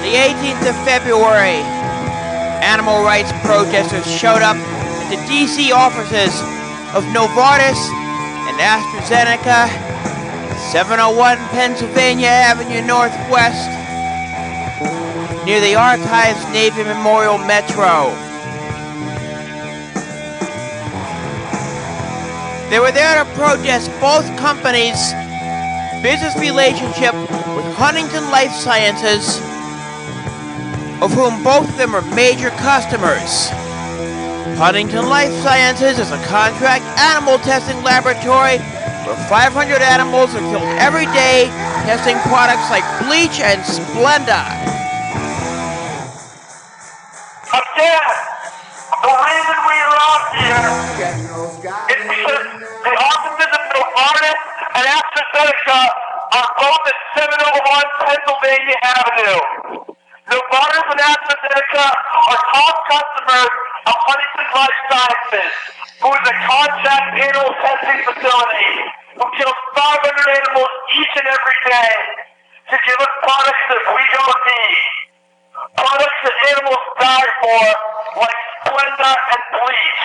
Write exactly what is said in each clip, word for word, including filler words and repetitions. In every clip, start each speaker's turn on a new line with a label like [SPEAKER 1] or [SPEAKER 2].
[SPEAKER 1] the eighteenth of February, animal rights protesters showed up at the D C offices of Novartis and AstraZeneca, seven oh one Pennsylvania Avenue Northwest, near the Archives Navy Memorial Metro. They were there to protest both companies' business relationship with Huntington Life Sciences, of whom both of them are major customers. Huntington Life Sciences is a contract animal testing laboratory where five hundred animals are killed every day testing products like bleach and Splenda.
[SPEAKER 2] Again, the reason we are out here is because the offices of Novartis and AstraZeneca are both at seven oh one Pennsylvania Avenue. Novartis and AstraZeneca are top customers of Huntington Life Sciences, who is a contract animal testing facility who kills five hundred animals each and every day to give us products that we don't need. Products that animals die for, like Splenda and bleach.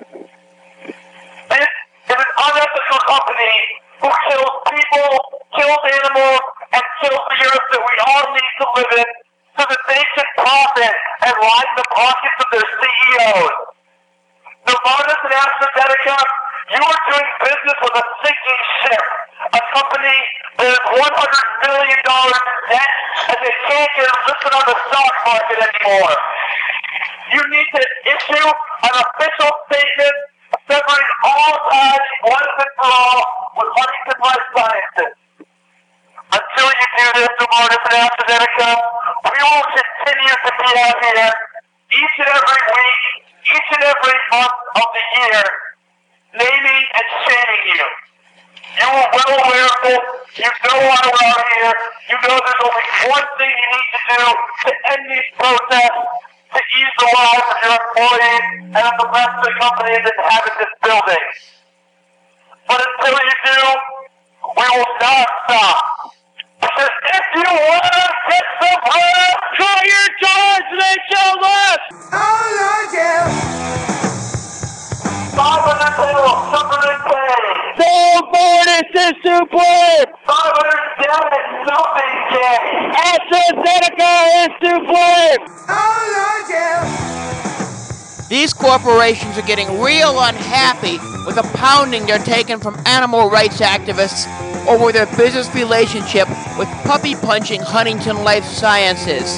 [SPEAKER 2] This is an unethical company who kills people, kills animals, and kills the earth that we all need to live in so that they can profit and line the pockets of their C E Os. Novartis and AstraZeneca, you are doing business with a sinking ship, a company that is one hundred million dollars in debt and they can't get listed on the stock market anymore. You need to issue an official statement severing all ties once and for all with Huntington Life Sciences. Until you do this, Novartis and AstraZeneca, we will continue to be out here each and every week, each and every month of the year, naming and shaming you. You are well aware of this. You know why we're out here. You know there's only one thing you need to do to end these protests, to ease the lives of your employees and of the rest of the companies that inhabit this building. But until you do, we will not stop. Because if you want to get some help, try your doors and they shall left. Oh, Lord, yeah. five hundred people suffering pain.
[SPEAKER 3] Novartis is supreme.
[SPEAKER 2] five hundred dead and nothing dead.
[SPEAKER 3] AstraZeneca is supreme.
[SPEAKER 2] Oh, Lord, yeah.
[SPEAKER 1] These corporations are getting real unhappy with the pounding they're taking from animal rights activists over their business relationship with puppy-punching Huntington Life Sciences.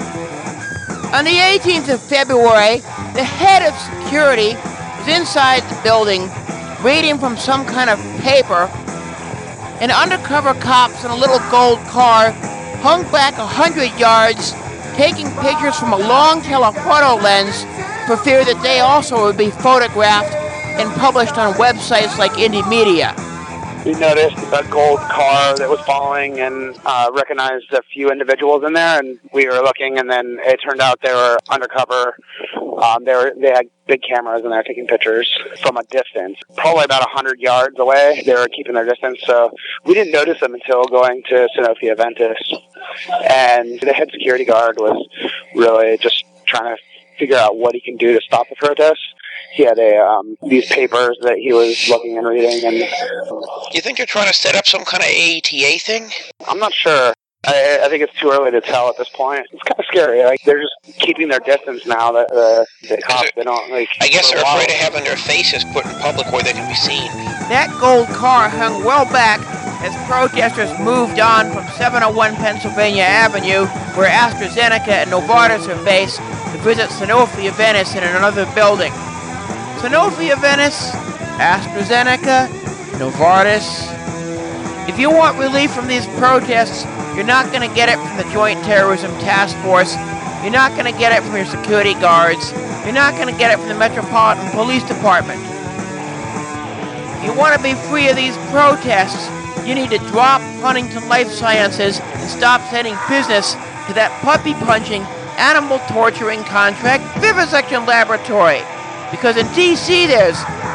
[SPEAKER 1] On the eighteenth of February, the head of security was inside the building reading from some kind of paper, and undercover cops in a little gold car hung back a hundred yards, taking pictures from a long telephoto lens for fear that they also would be photographed and published on websites like Indie Media.
[SPEAKER 4] We noticed a gold car that was following and uh, recognized a few individuals in there, and we were looking, and then it turned out they were undercover. Um, they were they had big cameras, and they were taking pictures from a distance, probably about one hundred yards away. They were keeping their distance, so we didn't notice them until going to Sanofi Aventis. And the head security guard was really just trying to figure out what he can do to stop the protests. He had a, um, these papers that he was looking and reading. And
[SPEAKER 5] you think they're trying to set up some kind of A E T A thing?
[SPEAKER 4] I'm not sure. I, I think it's too early to tell at this point. It's kind of scary. Like, they're just keeping their distance now. That uh, the cops, they don't like.
[SPEAKER 5] I guess they're afraid of having their faces put in public where they can be seen.
[SPEAKER 1] That gold car hung well back as protesters moved on from seven oh one Pennsylvania Avenue, where AstraZeneca and Novartis are based, to visit Sanofi Aventis in another building. Sanofi Aventis, AstraZeneca, Novartis. If you want relief from these protests, you're not going to get it from the Joint Terrorism Task Force. You're not going to get it from your security guards. You're not going to get it from the Metropolitan Police Department. If you want to be free of these protests, you need to drop Huntington Life Sciences and stop sending business to that puppy-punching, animal-torturing contract vivisection laboratory. Because in D C there's